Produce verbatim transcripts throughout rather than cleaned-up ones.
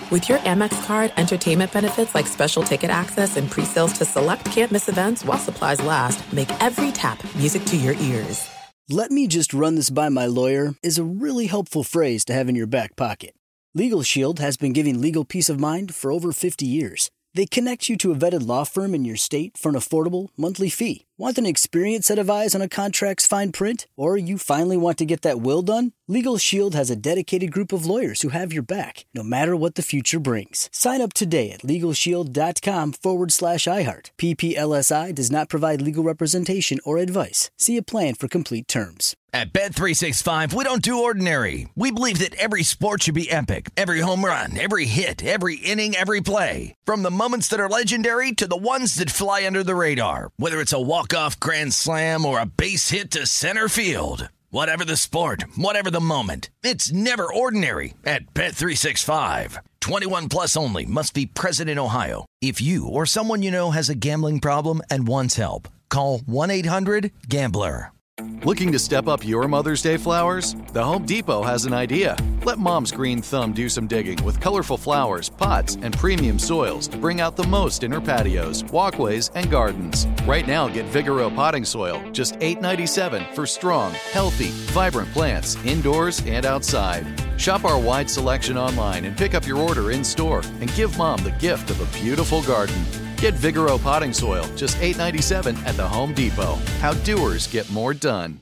With your Amex card, entertainment benefits like special ticket access and pre-sales to select can't-miss events while supplies last make every tap music to your ears. "Let me just run this by my lawyer" is a really helpful phrase to have in your back pocket. Legal Shield has been giving legal peace of mind for over fifty years. They connect you to a vetted law firm in your state for an affordable monthly fee. Want an experienced set of eyes on a contract's fine print? Or you finally want to get that will done? Legal Shield has a dedicated group of lawyers who have your back, no matter what the future brings. Sign up today at LegalShield.com forward slash iHeart. P P L S I does not provide legal representation or advice. See a plan for complete terms. At Bet three sixty-five, we don't do ordinary. We believe that every sport should be epic. Every home run, every hit, every inning, every play. From the moments that are legendary to the ones that fly under the radar. Whether it's a walk-off grand slam or a base hit to center field. Whatever the sport, whatever the moment. It's never ordinary at Bet three sixty-five. twenty-one plus only. Must be present in Ohio. If you or someone you know has a gambling problem and wants help, call one eight hundred gambler. Looking to step up your Mother's Day flowers? The Home Depot has an idea. Let Mom's green thumb do some digging with colorful flowers, pots, and premium soils to bring out the most in her patios, walkways, and gardens. Right now, get Vigoro potting soil, just eight ninety-seven for strong, healthy, vibrant plants indoors and outside. Shop our wide selection online and pick up your order in-store and give Mom the gift of a beautiful garden. Get Vigoro potting soil, just eight ninety-seven at the Home Depot. How doers get more done.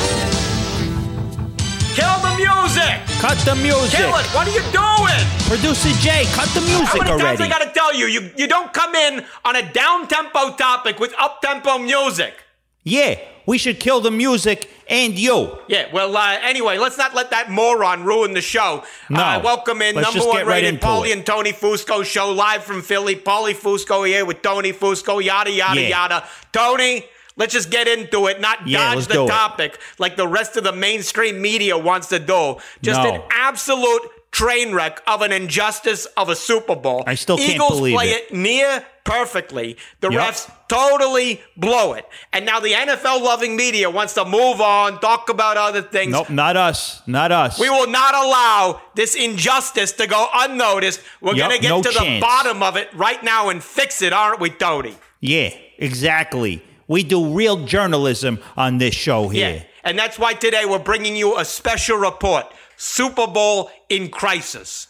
Kill the music! Cut the music! Kill it! What are you doing? Producer Jay, cut the music How many already. times I gotta tell you, you, you don't come in on a down-tempo topic with up-tempo music. Yeah, we should kill the music and you. Yeah, well, uh, anyway, let's not let that moron ruin the show. No. Uh, welcome in, Let's number just one get right rated into Paulie it. and Tony Fusco show live from Philly. Paulie Fusco here with Tony Fusco, yada, yada, Yeah. yada. Tony, let's just get into it, not Yeah, dodge let's the do it. topic like the rest of the mainstream media wants to do. Just No. an absolute train wreck of an injustice of a Super Bowl. I still can't Eagles believe play it. it near perfectly. The Yep. refs totally blow it. And now the N F L-loving media wants to move on, talk about other things. Nope, not us. Not us. We will not allow this injustice to go unnoticed. We're Yep, going to get no to the chance. bottom of it right now and fix it, aren't we, Tony? Yeah, exactly. We do real journalism on this show here. Yeah. And that's why today we're bringing you a special report. Super Bowl in crisis.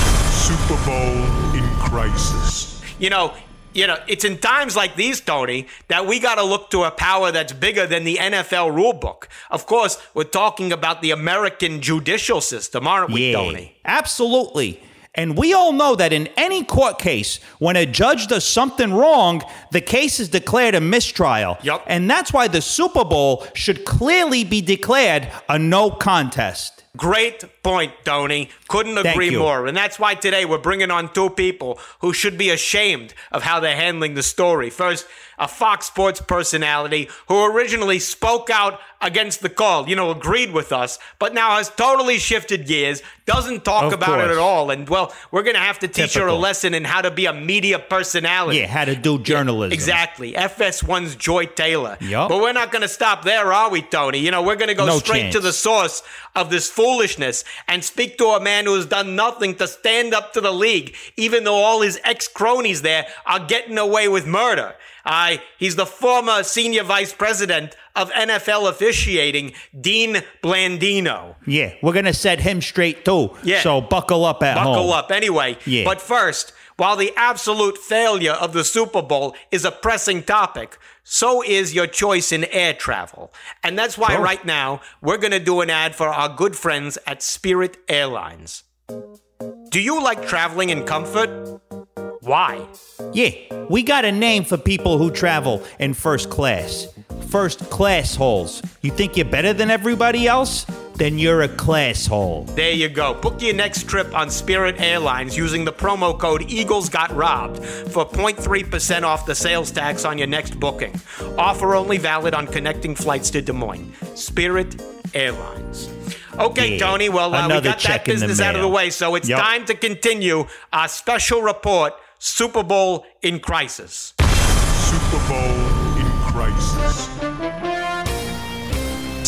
Super Bowl in crisis. You know, you know, it's in times like these, Tony, that we got to look to a power that's bigger than the N F L rulebook. Of course, we're talking about the American judicial system, aren't we, Yeah, Tony? absolutely. And we all know that in any court case, when a judge does something wrong, the case is declared a mistrial. Yep. And that's why the Super Bowl should clearly be declared a no contest. Great point, Tony. Couldn't Thank agree you. more. And that's why today we're bringing on two people who should be ashamed of how they're handling the story. First, a Fox Sports personality who originally spoke out against the call, you know, agreed with us, but now has totally shifted gears, doesn't talk Of about it course. at all. And, well, we're going to have to teach her a Typical. lesson in how to be a media personality. Yeah, how to do journalism. Exactly. F S one's Joy Taylor. Yup. But we're not going to stop there, are we, Tony? You know, we're going to go No straight chance. to the source of this foolishness and speak to a man who has done nothing to stand up to the league, even though all his ex-cronies there are getting away with murder. Uh, he's the former senior vice president of N F L officiating, Dean Blandino. Yeah, we're going to set him straight too. Yeah. So buckle up at home. Buckle up. Anyway, Yeah. but first, while the absolute failure of the Super Bowl is a pressing topic, so is your choice in air travel. And that's why Sure. right now, we're going to do an ad for our good friends at Spirit Airlines. Do you like traveling in comfort? Why? Yeah, we got a name for people who travel in first class. First class holes. You think you're better than everybody else? Then you're a class hole. There you go. Book your next trip on Spirit Airlines using the promo code EaglesGotRobbed for zero point three percent off the sales tax on your next booking. Offer only valid on connecting flights to Des Moines. Spirit Airlines. Okay, Yeah, Tony, well, uh, we another got that check in the business out of the mail. way, so it's Yup. time to continue our special report, Super Bowl in Crisis. Super Bowl in crisis.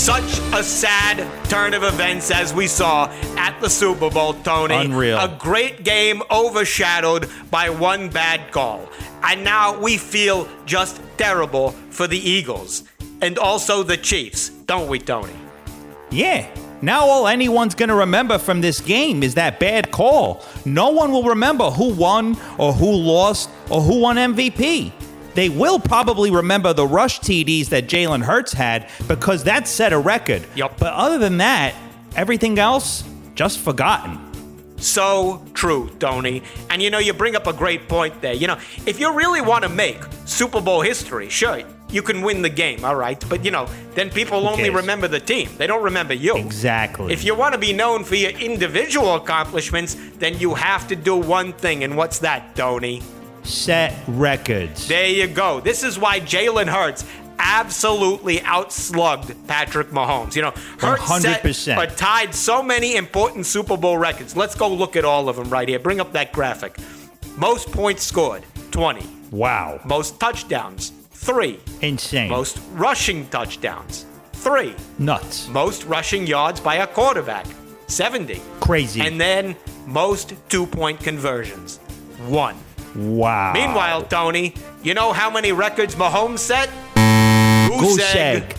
Such a sad turn of events as we saw at the Super Bowl, Tony. Unreal. A great game overshadowed by one bad call. And now we feel just terrible for the Eagles. And also the Chiefs, don't we, Tony? Yeah. Now all anyone's going to remember from this game is that bad call. No one will remember who won or who lost or who won M V P. They will probably remember the rush T Ds that Jalen Hurts had because that set a record. Yep. But other than that, everything else, just forgotten. So true, Tony. And you know, you bring up a great point there. You know, if you really want to make Super Bowl history, sure, you can win the game, all right? But, you know, then people Who only cares? remember the team. They don't remember you. Exactly. If you want to be known for your individual accomplishments, then you have to do one thing. And what's that, Tony? Set records. There you go. This is why Jalen Hurts absolutely outslugged Patrick Mahomes. You know, Hurts one hundred percent. set or tied so many important Super Bowl records. Let's go look at all of them right here. Bring up that graphic. Most points scored, twenty. Wow. Most touchdowns, three. Insane. Most rushing touchdowns, three. Nuts. Most rushing yards by a quarterback, seventy. Crazy. And then most two-point conversions, one. Wow. Meanwhile, Tony, you know how many records Mahomes set? Goose egg.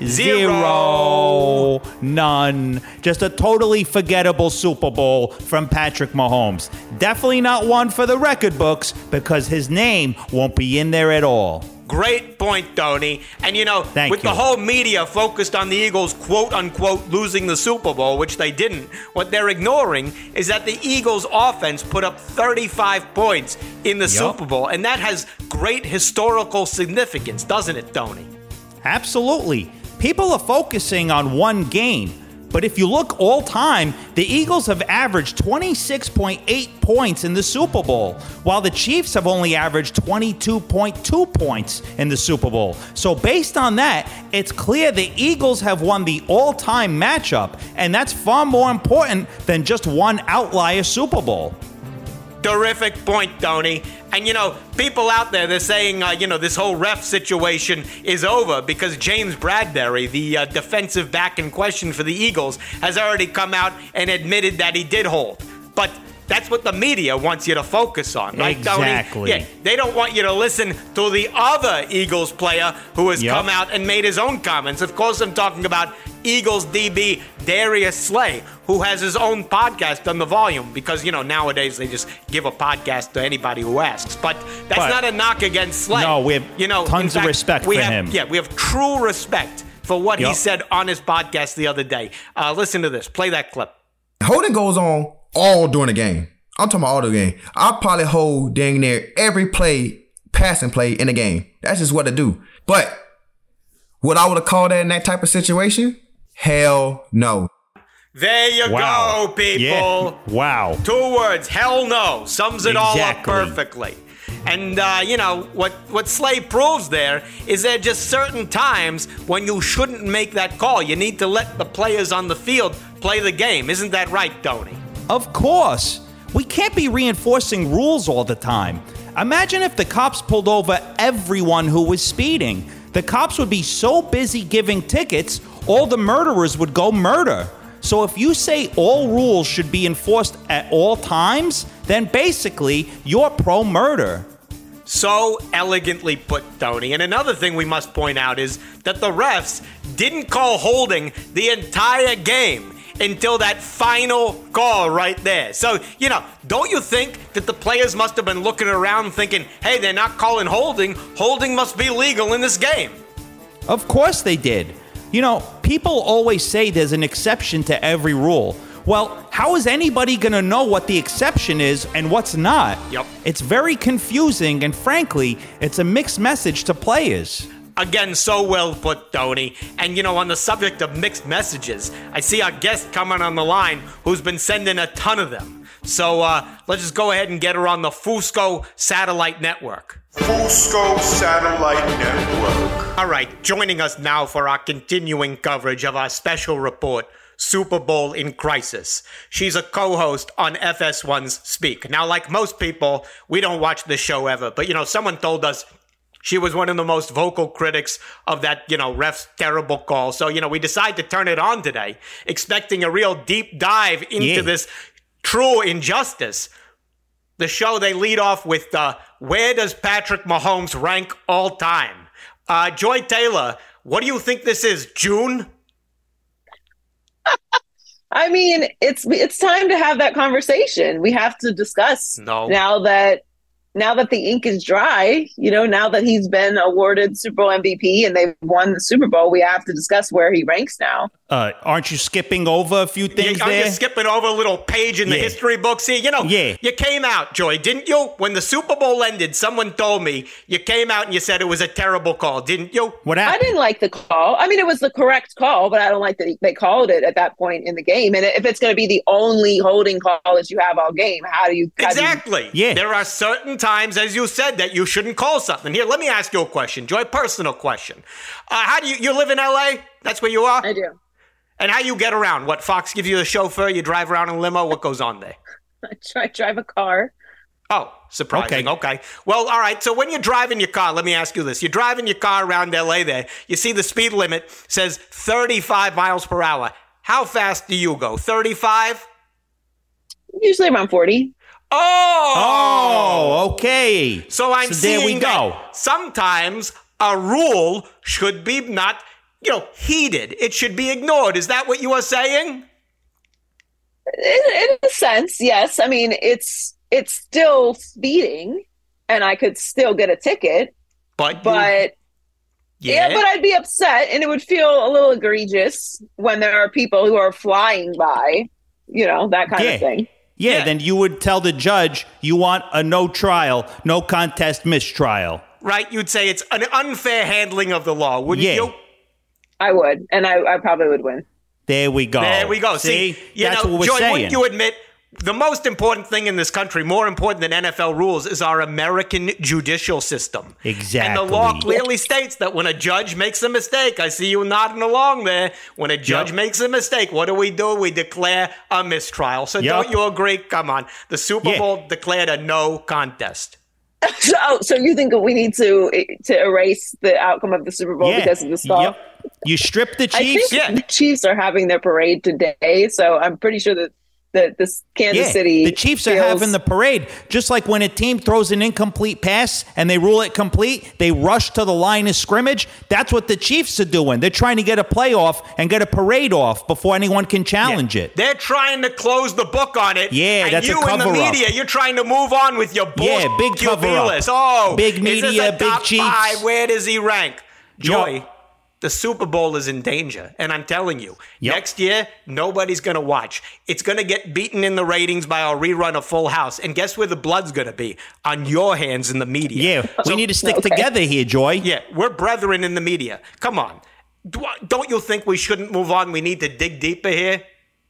Zero. None. Just a totally forgettable Super Bowl from Patrick Mahomes. Definitely not one for the record books because his name won't be in there at all. Great point, Tony. And you know, Thank with you. the whole media focused on the Eagles, quote-unquote, losing the Super Bowl, which they didn't, what they're ignoring is that the Eagles' offense put up thirty-five points in the Yup. Super Bowl. And that has great historical significance, doesn't it, Tony? Absolutely. People are focusing on one game. But if you look all time, the Eagles have averaged twenty-six point eight points in the Super Bowl, while the Chiefs have only averaged twenty-two point two points in the Super Bowl. So based on that, it's clear the Eagles have won the all-time matchup, and that's far more important than just one outlier Super Bowl. Terrific point, Tony. And, you know, people out there, they're saying, uh, you know, this whole ref situation is over because James Bradbury, the uh, defensive back in question for the Eagles, has already come out and admitted that he did hold. But that's what the media wants you to focus on, right, Exactly. Tony? Yeah, they don't want you to listen to the other Eagles player who has Yep. come out and made his own comments. Of course, I'm talking about Eagles D B Darius Slay, who has his own podcast on The Volume, because, you know, nowadays they just give a podcast to anybody who asks. But that's But- not a knock against Slay. No, we have you know, tons in of fact, respect we for have, him. Yeah, we have true respect for what he Yep. said on his podcast the other day. Uh, listen to this. Play that clip. Holding goes on all during the game. I'm talking about all the game. I'll probably hold dang near every play, passing play in the game. That's just what I do. But what I would have called that in that type of situation? Hell no. There you Wow. go, people. Yeah. Wow. Two words, hell no, sums it all up Exactly. perfectly. And, uh, you know, what, what Slay proves there is there are just certain times when you shouldn't make that call. You need to let the players on the field play the game. Isn't that right, Tony? Of course. We can't be reinforcing rules all the time. Imagine if the cops pulled over everyone who was speeding. The cops would be so busy giving tickets, all the murderers would go murder. So if you say all rules should be enforced at all times, then basically you're pro-murder. So elegantly put, Tony. And another thing we must point out is that the refs didn't call holding the entire game until that final call right there. So, you know, don't you think that the players must have been looking around thinking, hey, they're not calling holding. Holding must be legal in this game. Of course they did. You know, people always say there's an exception to every rule. Well, how is anybody going to know what the exception is and what's not? Yep. It's very confusing, and frankly, it's a mixed message to players. Again, so well put, Tony. And, you know, on the subject of mixed messages, I see our guest coming on the line who's been sending a ton of them. So uh, let's just go ahead and get her on the Fusco Satellite Network. Fusco Satellite Network. All right, joining us now for our continuing coverage of our special report, Super Bowl in Crisis. She's a co-host on F S one's Speak. Now, like most people, we don't watch this show ever, but, you know, someone told us She was one of the most vocal critics of that, you know, ref's terrible call. So, you know, we decided to turn it on today, expecting a real deep dive into Yeah. this true injustice. The show, they lead off with, uh, where does Patrick Mahomes rank all time? Uh, Joy Taylor, what do you think this is, June? I mean, it's it's time to have that conversation. We have to discuss No. now that now that the ink is dry, you know, now that he's been awarded Super Bowl M V P and they've won the Super Bowl, we have to discuss where he ranks now. Uh, aren't you skipping over a few things you, are there? you skipping over a little page in the Yeah. history books here? You know, Yeah. you came out, Joy, didn't you? When the Super Bowl ended, someone told me you came out and you said it was a terrible call, didn't you? What I happened? didn't like the call. I mean, it was the correct call, but I don't like that they called it at that point in the game. And if it's going to be the only holding call that you have all game, how do you how do you- Exactly. Yeah. There are certain times, as you said, that you shouldn't call something. Here, let me ask you a question, Joy, personal question. Uh, how do you, you live in L A? That's where you are? I do. And how you get around? What, Fox gives you the chauffeur? You drive around in limo? What goes on there? I try drive a car. Oh, surprising. Okay. Okay. Well, all right. So when you're driving your car, let me ask you this. You're driving your car around L A there. You see the speed limit says thirty-five miles per hour. How fast do you go? thirty-five? Usually around forty. Oh! Oh, okay. So I'm So seeing there we go. that sometimes a rule should be not, you know, heeded. It should be ignored. Is that what you are saying? In, in a sense, yes. I mean, it's it's still speeding, and I could still get a ticket, But, you- but yeah. yeah, but I'd be upset, and it would feel a little egregious when there are people who are flying by, you know, that kind Yeah. of thing. Yeah, Yeah. then you would tell the judge you want a no trial, no contest mistrial. right? You'd say it's an unfair handling of the law, wouldn't Yeah. you? I would, and I, I probably would win. There we go. There we go. See, you that's know, what we're Joy, saying. wouldn't you admit the most important thing in this country, more important than N F L rules, is our American judicial system. Exactly. And the law clearly states that when a judge makes a mistake, I see you nodding along there. When a judge Yep. makes a mistake, what do we do? We declare a mistrial. So Yep. don't you agree? Come on. The Super Yeah. Bowl declared a no contest. So, so you think we need to to erase the outcome of the Super Bowl Yeah. because of this call? Yep. You strip the I Chiefs. think Yeah. the Chiefs are having their parade today, so I'm pretty sure that that this Kansas Yeah, City the Chiefs are feels- having the parade. Just like when a team throws an incomplete pass and they rule it complete, they rush to the line of scrimmage. That's what the Chiefs are doing. They're trying to get a playoff and get a parade off before anyone can challenge it. They're trying to close the book on it. Yeah, and that's a you in the cover-up. media, you're trying to move on with your bullshit. Yeah, big cover-up. list. Oh, Big is this media, a big top Chiefs. five? Where does he rank? Joy, Yup. the Super Bowl is in danger, and I'm telling you, Yup. next year nobody's going to watch. It's going to get beaten in the ratings by a rerun of Full House, and guess where the blood's going to be? On your hands in the media. Yeah, we So- need to stick Okay. together here, Joy. Yeah, we're brethren in the media. Come on. Do- Don't you think we shouldn't move on? We need to dig deeper here.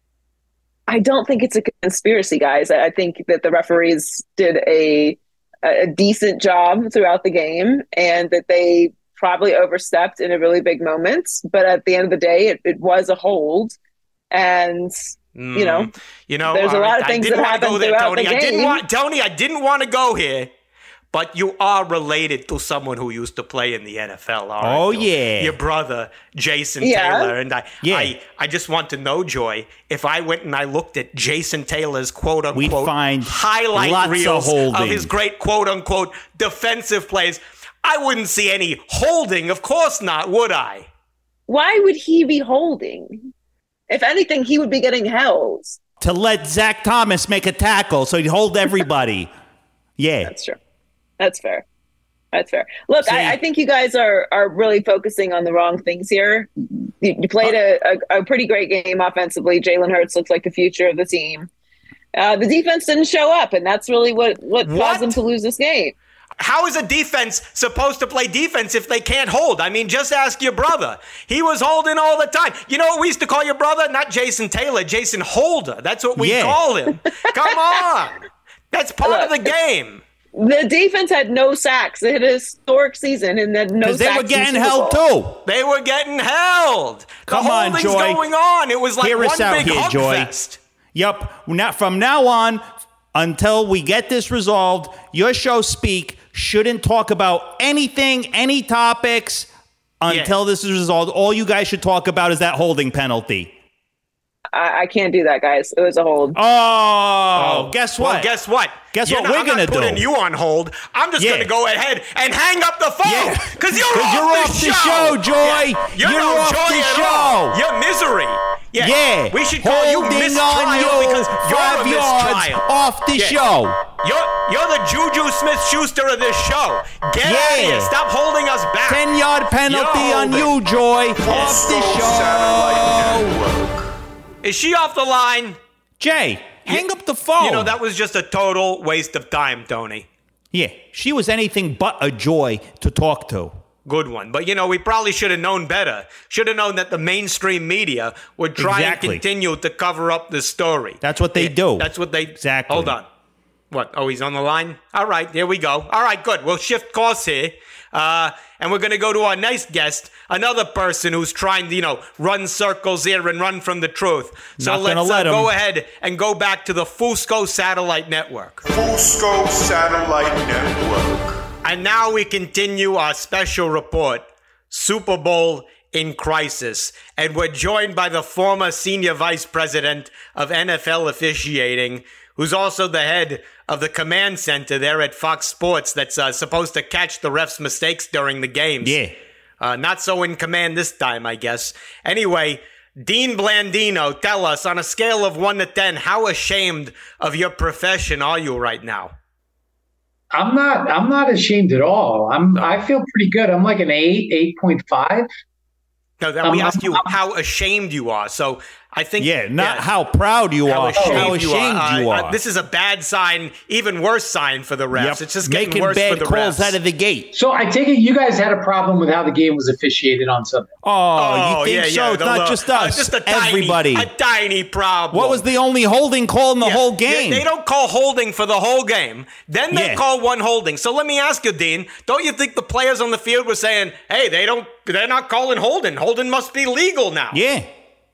I don't think it's a conspiracy, guys. I I think that the referees did a a decent job throughout the game, and that they probably overstepped in a really big moment. But at the end of the day, it, it was a hold, and you know, Mm. You know, there's a all lot right, of things I didn't that want to go happen there, throughout Tony. the I didn't game. want Tony. I didn't want to go here, but you are related to someone who used to play in the N F L. Aren't Oh, you? yeah. your brother Jason Yeah. Taylor, and I, Yeah. I, I just want to know, Joy, if I went and I looked at Jason Taylor's quote We'd unquote find highlight lots of reels of, holding. his great quote unquote defensive plays, I wouldn't see any holding. Of course not, would I? why would he be holding? If anything, he would be getting held. To let Zach Thomas make a tackle so he'd hold everybody. Yeah. That's true. That's fair. That's fair. Look, See- I, I think you guys are are really focusing on the wrong things here. You, you played a, a, a pretty great game offensively. Jalen Hurts looks like the future of the team. Uh, the defense didn't show up, and that's really what, what, What? caused them to lose this game. How is a defense supposed to play defense if they can't hold? I mean, just ask your brother. He was holding all the time. You know what we used to call your brother? Not Jason Taylor, Jason Holder. That's what we Yeah. call him. Come on. That's part of the game. The defense had no sacks. They had a historic season, and then no Because they sacks were in getting the Super held Bowl. too. They were getting held. Come the on, holding's Joy. going on. It was like Hear one us out big here, hug Joy. fest. Yep. Now, from now on, until we get this resolved, your show Speak shouldn't talk about anything, any topics until Yeah. this is resolved. All you guys should talk about is that holding penalty. I, I can't do that, guys. It was a hold. Oh, guess what? Well, guess what? Guess You're what not- we're I'm not gonna do? putting you on hold. I'm just Yeah. going to go ahead and hang up the phone Yeah. because you're, 'Cause off, you're the off the show. show, Joy. Yeah. You're, You're no off joy the at show. all. You're misery. Yeah. Yeah. We should call you Holding mistrial on you because you're five a yards mistrial. off the Yeah. show. You're you're the Juju Smith-Schuster of this show. Get out of Yeah. here. Stop holding us back. ten-yard penalty You're on holding. you, Joy. Off the Fusco show. Satellite Network. Is she off the line? Jay, hang up the phone. You know, that was just a total waste of time, Tony. Yeah, she was anything but a joy to talk to. Good one. But, you know, we probably should have known better. Should have known that the mainstream media would try Exactly. and continue to cover up this story. That's what they Yeah, do. That's what they... Exactly. Hold on. What? Oh, he's on the line? All right, here we go. All right, good. We'll shift course here. Uh, and we're going to go to our next guest, another person who's trying to, you know, run circles here and run from the truth. So Not let's gonna let uh, go him. ahead and go back to the Fusco Satellite Network. Fusco Satellite Network. And now we continue our special report, Super Bowl in Crisis. And we're joined by the former senior vice president of N F L officiating, who's also the head of the command center there at Fox Sports that's uh, supposed to catch the refs' mistakes during the games. Yeah. Uh, not so in command this time, I guess. Anyway, Dean Blandino, tell us, on a scale of one to ten, how ashamed of your profession are you right now? I'm not. I'm not ashamed at all. I'm. I feel pretty good. I'm like an eight, eight point five. No, that we Um, asked you um, how ashamed you are. So I think Yeah, not yeah, how proud you how are, ashamed, how you ashamed are. you Uh, are. uh, this is a bad sign, even worse sign for the refs. Yep. It's just getting Making worse bad for the calls refs. out of the gate. So I take it you guys had a problem with how the game was officiated on Sunday. Oh, you think yeah, so? yeah, It's the not lo- just uh, us. just a tiny, Everybody. a tiny problem. What was the only holding call in the Yeah, whole yeah, game? They don't call holding for the whole game. Then they Yeah. call one holding. So let me ask you, Dean, don't you think the players on the field were saying, hey, they don't, they're not calling holding. Holding must be legal now. Yeah.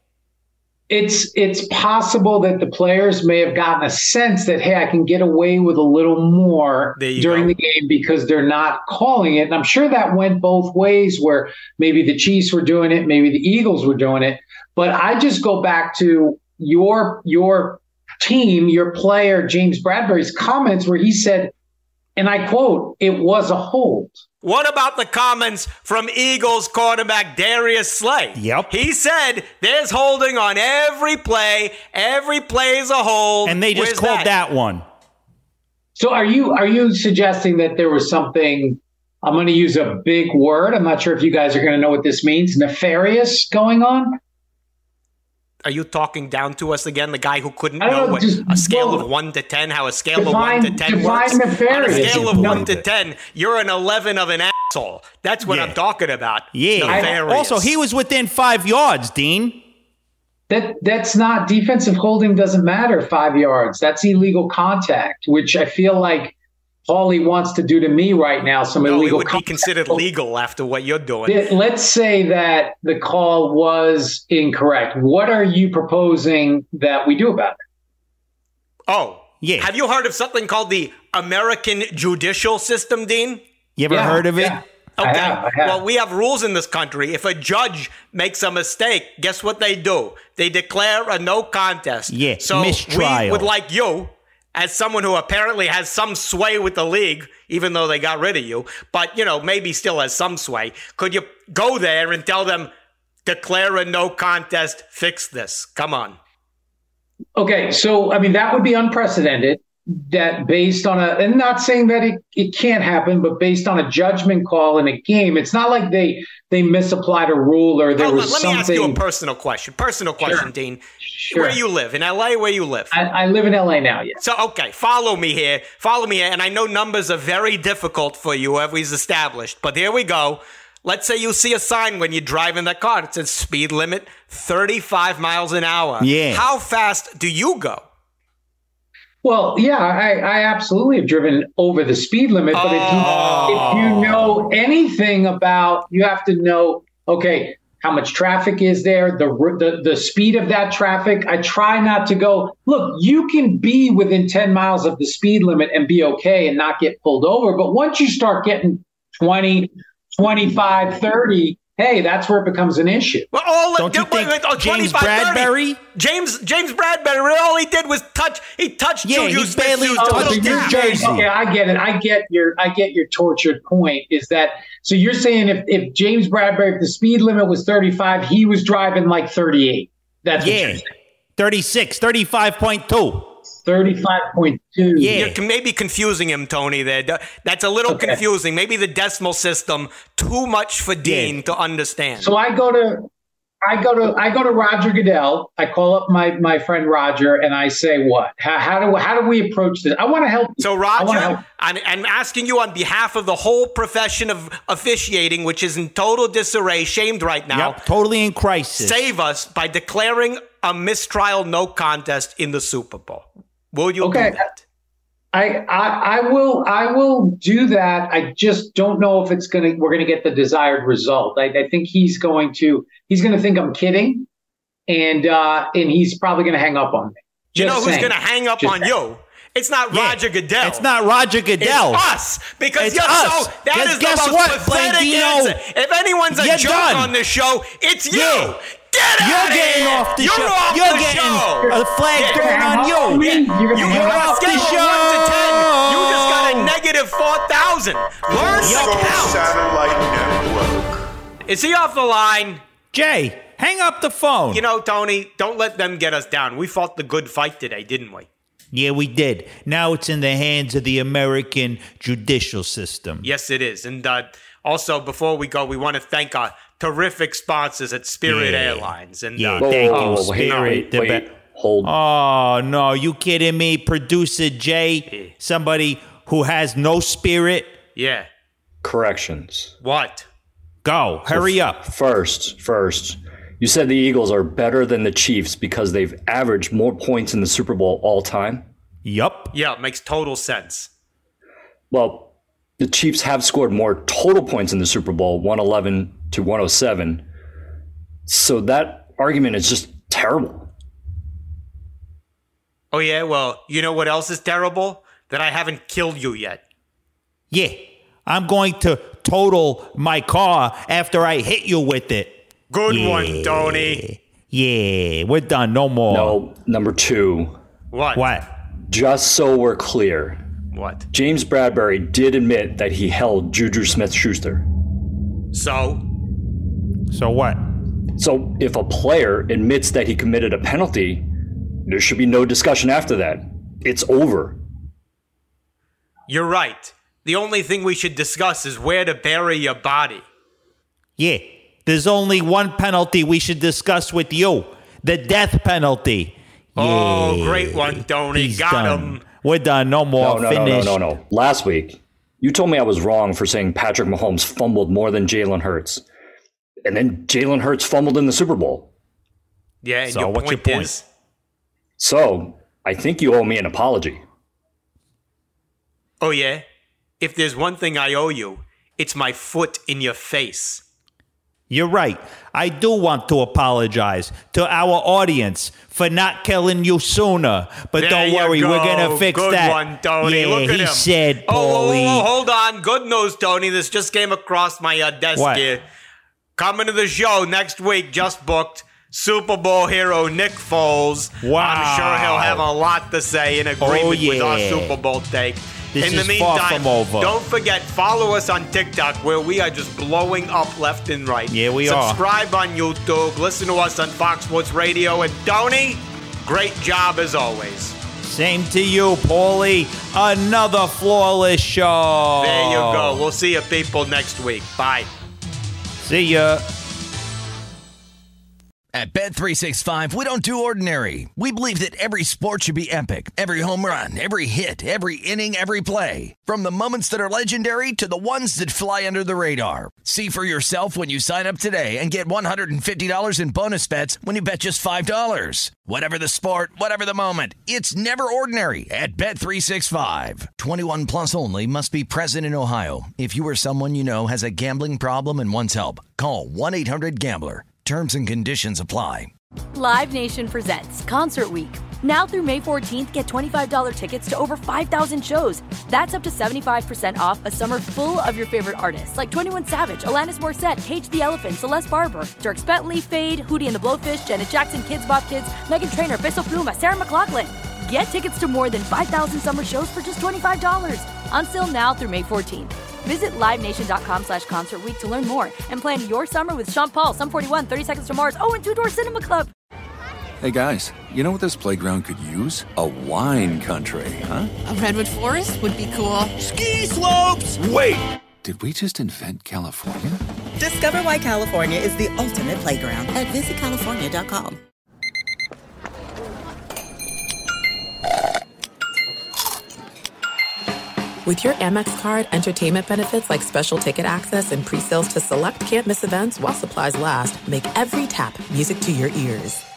It's it's possible that the players may have gotten a sense that, hey, I can get away with a little more There you during go. the game because they're not calling it. And I'm sure that went both ways, where maybe the Chiefs were doing it, maybe the Eagles were doing it. But I just go back to your your team, your player, James Bradbury's comments where he said, and I quote, "It was a hold." What about the comments from Eagles quarterback Darius Slay? Yep. He said there's holding on every play. Every play is a hold. And they just Where's called that? one. So are you are you suggesting that there was something, I'm going to use a big word, I'm not sure if you guys are going to know what this means, nefarious going on? Are you talking down to us again? The guy who couldn't I don't know know, what just- a scale well, of one to ten, how a scale define- of one to ten define works. On a nefarious. scale of No. one to ten, you're an eleven of an asshole. That's what Yeah. I'm talking about. Yeah. Nefarious. Also, he was within five yards, Dean. That that's not defensive holding, doesn't matter five yards. That's illegal contact, which I feel like Paulie wants to do to me right now. Some No, it illegal would be contact. considered legal after what you're doing. Th- Let's say that the call was incorrect. What are you proposing that we do about it? Oh, Yeah. Have you heard of something called the American judicial system, Dean? You ever Yeah, heard of it? yeah. I Okay. have, I have. Well, we have rules in this country. If a judge makes a mistake, guess what they do? They declare a no contest. Yeah, So mistrial. we would like you, as someone who apparently has some sway with the league, even though they got rid of you, but, you know, maybe still has some sway. Could you go there and tell them, declare a no contest, fix this? Come on. Okay, so I mean that would be unprecedented. That based on a, and not saying that it, it can't happen, but based on a judgment call in a game, it's not like they they misapplied a rule or there Hold was on, let something. me ask you a personal question. Personal question, Sure. Dean. Sure. Where you live? In L A? Where you live? I, I live in L A now, yes. So, okay, follow me here. Follow me here. And I know numbers are very difficult for you, as we've established. But here we go. Let's say you see a sign when you're driving that car. It says speed limit thirty-five miles an hour. Yeah. How fast do you go? Well, yeah, I, I absolutely have driven over the speed limit, but if, you, if you know anything about, you have to know, okay, how much traffic is there, the, the the speed of that traffic. I try not to go, look, you can be within ten miles of the speed limit and be okay and not get pulled over. But once you start getting twenty, twenty-five, thirty, hey, that's where it becomes an issue. Well, all Don't you wait, think wait, oh, James Bradbury? James James Bradbury, all he did was touch. He touched Yeah, Juju he Smith. barely Schuster. touched Oh, New so you're Jersey. saying- Okay, I get it. I get your I get your tortured point. Is that so? You're saying if, if James Bradbury, if the speed limit was thirty-five, he was driving like thirty-eight. That's what Yeah. you're saying. thirty-six, thirty-five point two. thirty-five point two. Yeah. You're maybe confusing him, Tony. There, that's a little Okay. confusing. Maybe the decimal system too much for Dean Yeah. to understand. So I go to I go to I go to Roger Goodell. I call up my my friend Roger and I say, what? How, how do how do we approach this? I want to help you. So, I wanna help. Roger, I'm, I'm asking you on behalf of the whole profession of officiating, which is in total disarray, shamed right now. Yep, totally in crisis. Save us by declaring a mistrial no contest in the Super Bowl. Will you Okay. do that? I, I I will I will do that. I just don't know if it's gonna we're gonna get the desired result. I, I think he's going to he's gonna think I'm kidding, and uh, and he's probably gonna hang up on me. You Just know who's saying. going to hang up Just on saying. you? It's not Yeah. Roger Goodell. It's not Roger Goodell. It's us, because It's you're us. so. That 'Cause is the guess most what, pathetic Blandino? answer. If anyone's a You're joke done. on this show, it's you. Yeah. Get out You're of getting here. off the You're show. Off You're the getting show. a flag Yeah. thrown on you. You're You, gonna you're hang on up a scale the of show. one to ten. You just got a negative four thousand. Learn Go to count. Satellite Network. Is he off the line? Jay, hang up the phone. You know, Tony, don't let them get us down. We fought the good fight today, didn't we? Yeah, we did. Now it's in the hands of the American judicial system. Yes, it is. And uh, also, before we go, we want to thank our terrific sponsors at Spirit Yeah. Airlines. And Yeah, uh, thank oh, you, whoa, wait, Spirit. wait, the wait. be- Hold. Oh, no, you kidding me? Producer Jay, somebody who has no spirit? yeah. Corrections. What? Go, hurry up. First, first, you said the Eagles are better than the Chiefs because they've averaged more points in the Super Bowl all time. Yup. Yeah, it makes total sense. Well, the Chiefs have scored more total points in the Super Bowl, one eleven to one oh seven. So that argument is just terrible. Oh, yeah? Well, you know what else is terrible? That I haven't killed you yet. Yeah, I'm going to total my car after I hit you with it. Good Yeah. one, Tony. Yeah, we're done. No more. No, number two, What? What? just so we're clear, What? James Bradbury did admit that he held Juju Smith-Schuster. So? So what? So if a player admits that he committed a penalty, there should be no discussion after that. It's over. You're right. The only thing we should discuss is where to bury your body. Yeah, there's only one penalty we should discuss with you. The death penalty. Oh, Yeah, great one, Tony. he's Got done. him. We're done. No more. No, no, no, Finish. no, no, no. Last week, you told me I was wrong for saying Patrick Mahomes fumbled more than Jalen Hurts. And then Jalen Hurts fumbled in the Super Bowl. Yeah, and So your what's point, your point? is? So I think you owe me an apology. Oh, yeah? If there's one thing I owe you, it's my foot in your face. You're right. I do want to apologize to our audience for not killing you sooner. But There don't you worry, go. we're gonna fix Good that. one, Tony. Yeah, Look at he him. said, Oh, whoa, whoa, Paulie. whoa, hold on. Good news, Tony. This just came across my uh, desk What? here. Coming to the show next week, just booked, Super Bowl hero Nick Foles. Wow. I'm sure he'll have a lot to say in agreement Oh, with our yeah. Super Bowl take. This in the is meantime, far from over. don't forget, follow us on TikTok where we are just blowing up left and right. Yeah, we are. Subscribe on YouTube. Listen to us on Fox Sports Radio. And Tony, great job as always. Same to you, Paulie. Another flawless show. There you go. We'll see you people next week. Bye. See ya. At Bet three sixty-five, we don't do ordinary. We believe that every sport should be epic. Every home run, every hit, every inning, every play. From the moments that are legendary to the ones that fly under the radar. See for yourself when you sign up today and get one hundred fifty dollars in bonus bets when you bet just five dollars. Whatever the sport, whatever the moment, it's never ordinary at Bet three sixty-five. twenty-one plus only. Must be present in Ohio. If you or someone you know has a gambling problem and wants help, call one eight hundred gambler. Terms and conditions apply. Live Nation presents Concert Week. Now through May fourteenth, get twenty-five dollars tickets to over five thousand shows. That's up to seventy-five percent off a summer full of your favorite artists like twenty-one Savage, Alanis Morissette, Cage the Elephant, Celeste Barber, Dierks Bentley, Fade, Hootie and the Blowfish, Janet Jackson, Kids Bop Kids, Meghan Trainor, Bissell Pluma, Sarah McLachlan. Get tickets to more than five thousand summer shows for just twenty-five dollars. Until now through May fourteenth. Visit livenation.com slash concert week to learn more and plan your summer with Sean Paul, Sum forty-one, thirty Seconds to Mars, oh, and Two Door Cinema Club. Hey guys, you know what this playground could use? A wine country, huh? A redwood forest would be cool. Ski slopes! Wait! Did we just invent California? Discover why California is the ultimate playground at visit california dot com. With your Amex card, entertainment benefits like special ticket access and pre-sales to select can't-miss events while supplies last make every tap music to your ears.